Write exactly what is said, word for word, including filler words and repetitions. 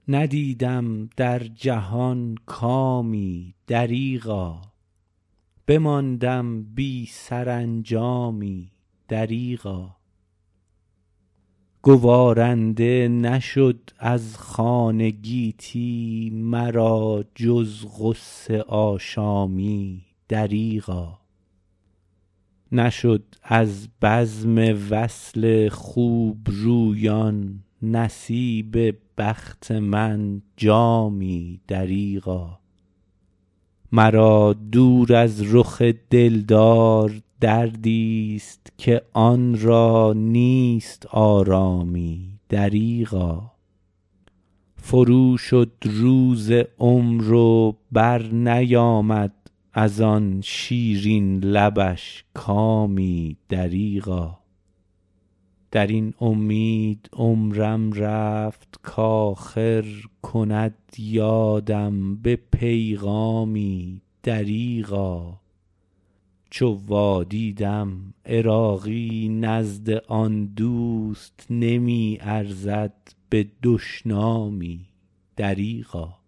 ندیدم در جهان کامی دریغا، بماندم بی سرانجامی دریغا. گوارنده نشد از خوان گیتی مرا جز غصه آشامی دریغا. نشد از بزم وصل خوبرویان نصیب بخت من جامی دریغا. مرا دور از رخ دلدار دردیست که آن را نیست آرامی دریغا. فرو شد روز عمر و بر نیامد از آن شیرین لبش کامی دریغا. در این امید عمرم رفت کآخر کند یادم به پیغامی دریغا. چو وا دیدم عراقی نزد آن دوست نمی ارزد به دشنامی دریغا.